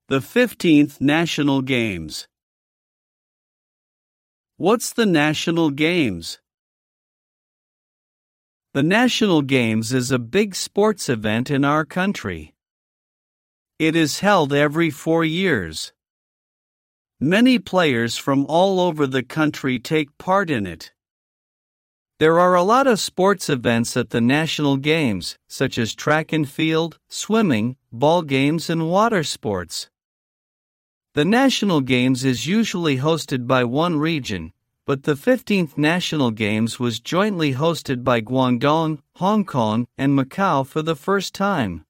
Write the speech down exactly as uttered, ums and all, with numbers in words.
The fifteenth National Games. What's the National Games? The National Games is a big sports event in our country. It is held every four years. Many players from all over the country take part in it. There are a lot of sports events at the National Games, such as track and field, swimming, ball games, and water sports. The National Games is usually hosted by one region, but the fifteenth National Games was jointly hosted by Guangdong, Hong Kong, and Macau for the first time.